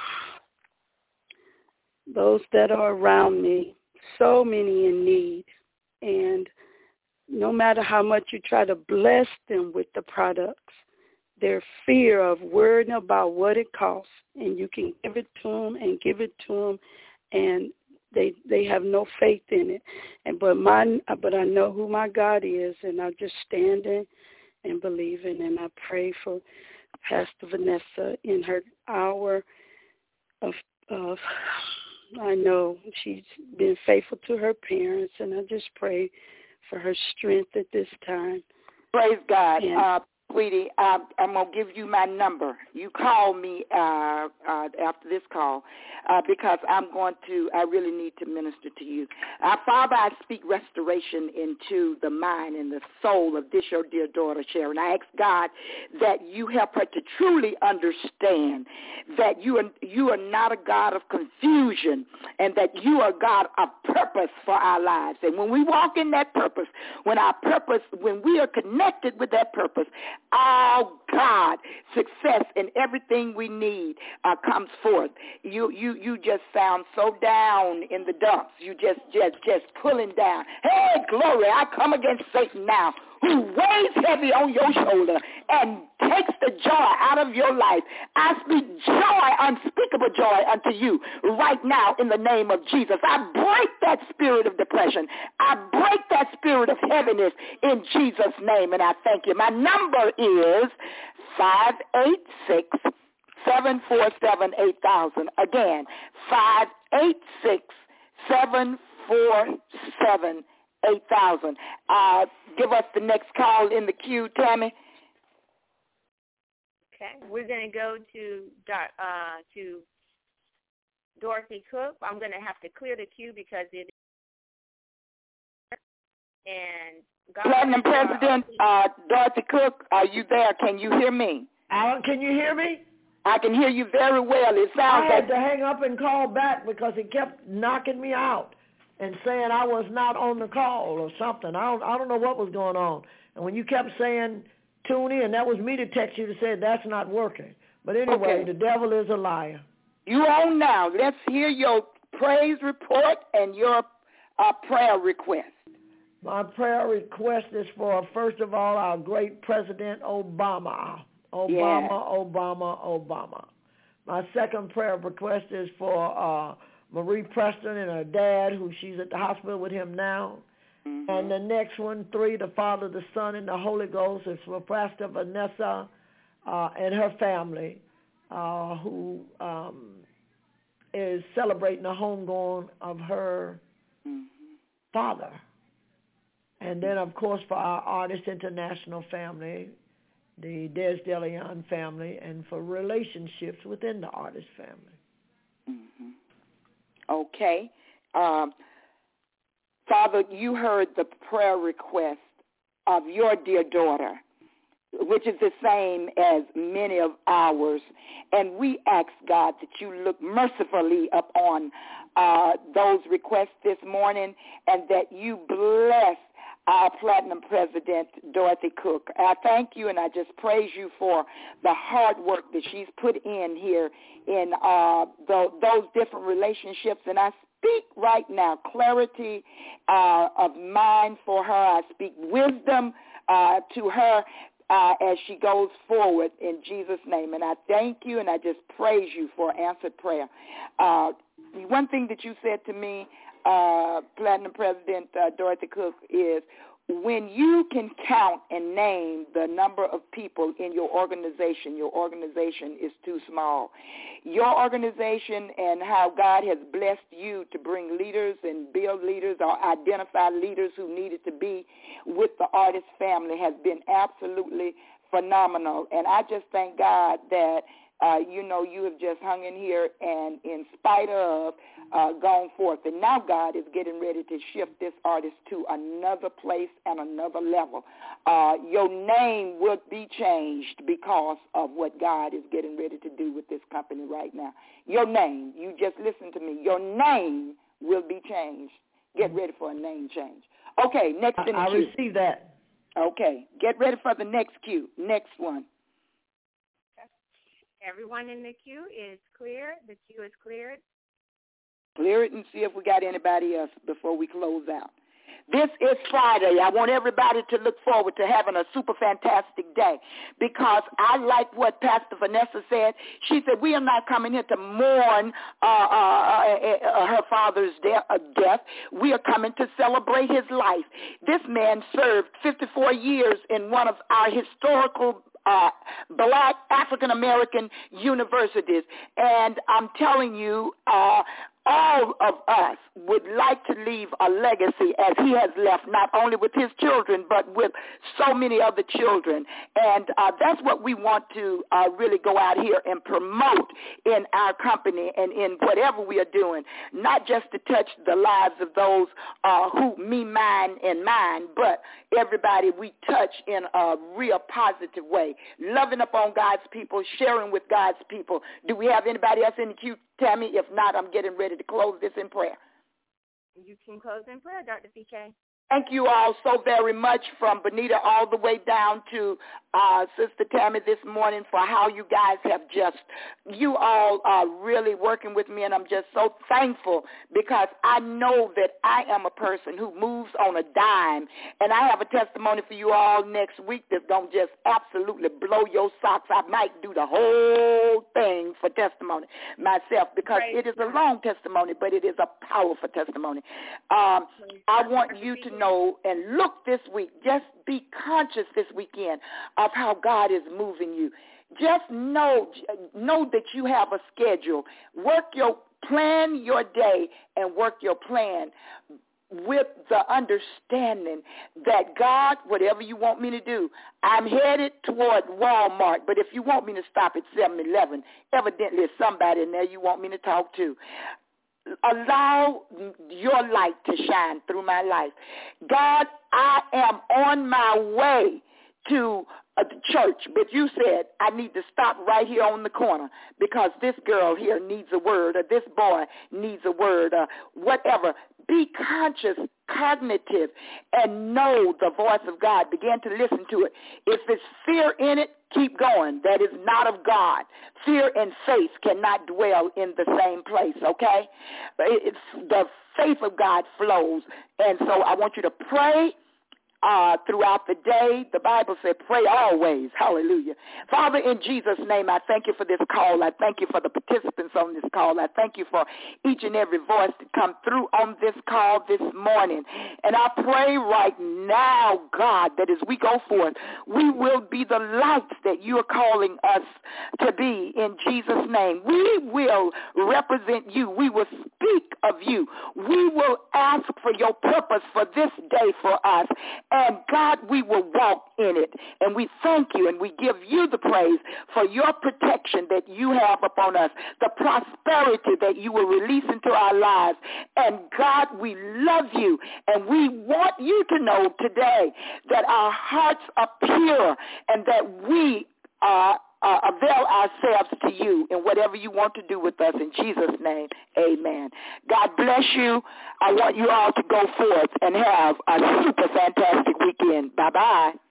those that are around me, so many in need. And no matter how much you try to bless them with the products, their fear of worrying about what it costs, and you can give it to them and give it to them, and they they have no faith in it. And but my but I know who my God is, and I just stand in and believe in, and I pray for Pastor Vanessa in her hour of of. I know she's been faithful to her parents, and I just pray for her strength at this time. Praise God. And, uh, sweetie, uh, I'm going to give you my number. You call me uh, uh, after this call uh, because I'm going to, I really need to minister to you. Uh, Father, I speak restoration into the mind and the soul of this your dear daughter, Sharon. I ask God that you help her to truly understand that you are, you are not a God of confusion, and that you are God of purpose for our lives. And when we walk in that purpose, when our purpose, when we are connected with that purpose, oh God, success in everything we need uh, comes forth. You you you just sound so down in the dumps. You just just just pulling down. Hey, glory! I come against Satan now, who weighs heavy on your shoulder and takes the joy out of your life. I speak joy, unspeakable joy unto you right now in the name of Jesus. I break that spirit of depression. I break that spirit of heaviness in Jesus' name, and I thank you. My number is five eight six, seven four seven, eight thousand. Again, five eight six, seven four seven, eight thousand. Uh, give us the next call in the queue, Tammy. Okay, we're going to go to uh, to Dorothy Cook. I'm going to have to clear the queue because it is. And God Platinum President uh, Dorothy Cook, are you there? Can you hear me? Alan, can you hear me? I can hear you very well. It sounds I had like to hang up and call back because it kept knocking me out and saying I was not on the call or something. I don't, I don't know what was going on. And when you kept saying tune in, that was me to text you to say that's not working. But anyway, okay. The devil is a liar. You on now. Let's hear your praise report and your uh, prayer request. My prayer request is for, first of all, our great President Obama. Obama, yeah. Obama, Obama. My second prayer request is for uh, Marie Preston and her dad, who she's at the hospital with him now. Mm-hmm. And the next one, three, the Father, the Son, and the Holy Ghost, is for Pastor Vanessa uh, and her family, uh, who um, is celebrating the homegoing of her mm-hmm. father. And then, of course, for our Artist International family, the Des DeLeon family, and for relationships within the artist family. Mm-hmm. Okay. Um, Father, you heard the prayer request of your dear daughter, which is the same as many of ours. And we ask, God, that you look mercifully upon uh, those requests this morning and that you bless our Platinum President, Dorothy Cook. I thank you and I just praise you for the hard work that she's put in here in uh, the, those different relationships. And I speak right now clarity uh, of mind for her. I speak wisdom uh, to her uh, as she goes forward in Jesus' name. And I thank you and I just praise you for answered prayer. Uh, one thing that you said to me, Uh, Platinum President uh, Dorothy Cook, is when you can count and name the number of people in your organization, your organization is too small. Your organization and how God has blessed you to bring leaders and build leaders or identify leaders who needed to be with the artist family has been absolutely phenomenal. And I just thank God that Uh, you know, you have just hung in here and in spite of uh, gone forth. And now God is getting ready to shift this artist to another place and another level. Uh, your name will be changed because of what God is getting ready to do with this company right now. Your name, you just listen to me, your name will be changed. Get ready for a name change. Okay, next in the I, I queue. receive that. Okay, get ready for the next queue. Next one. Everyone in the queue is clear. The queue is cleared. Clear it and see if we got anybody else before we close out. This is Friday. I want everybody to look forward to having a super fantastic day because I like what Pastor Vanessa said. She said, we are not coming here to mourn uh, uh, uh, her father's de- uh, death. We are coming to celebrate his life. This man served fifty-four years in one of our historical Uh, black African-American universities. And I'm telling you, uh, all of us would like to leave a legacy as he has left, not only with his children, but with so many other children. And uh, that's what we want to uh, really go out here and promote in our company and in whatever we are doing, not just to touch the lives of those uh, who, me, mine, and mine, but everybody we touch in a real positive way, loving upon God's people, sharing with God's people. Do we have anybody else in the queue, Tammy? If not, I'm getting ready to close this in prayer. You can close in prayer, Doctor P K. Thank you all so very much, from Benita all the way down to uh, Sister Tammy this morning, for how you guys have just, you all are really working with me, and I'm just so thankful because I know that I am a person who moves on a dime, and I have a testimony for you all next week that's going to just absolutely blow your socks. I might do the whole thing for testimony myself because right. It is a long testimony, but it is a powerful testimony. Um, I want you to know and look this week, just be conscious this weekend of how God is moving you. Just know, know that you have a schedule. Work your, plan your day and work your plan with the understanding that, God, whatever you want me to do, I'm headed toward Walmart, but if you want me to stop at seven eleven, evidently there's somebody in there you want me to talk to. Allow your light to shine through my life. God, I am on my way to uh, the church, but you said I need to stop right here on the corner because this girl here needs a word, or this boy needs a word, or whatever. Be conscious, cognitive, and know the voice of God. Begin to listen to it. If there's fear in it, keep going. That is not of God. Fear and faith cannot dwell in the same place, okay? It's, the faith of God flows. And so I want you to pray Uh, throughout the day. The Bible said pray always. Hallelujah. Father, in Jesus' name, I thank you for this call. I thank you for the participants on this call. I thank you for each and every voice that come through on this call this morning. And I pray right now, God, that as we go forth, we will be the lights that you are calling us to be in Jesus' name. We will represent you. We will speak of you. We will ask for your purpose for this day for us. And God, we will walk in it. And we thank you and we give you the praise for your protection that you have upon us, the prosperity that you will release into our lives. And God, we love you. And we want you to know today that our hearts are pure and that we are Uh, avail ourselves to you in whatever you want to do with us. In Jesus' name, amen. God bless you. I want you all to go forth and have a super fantastic weekend. Bye-bye.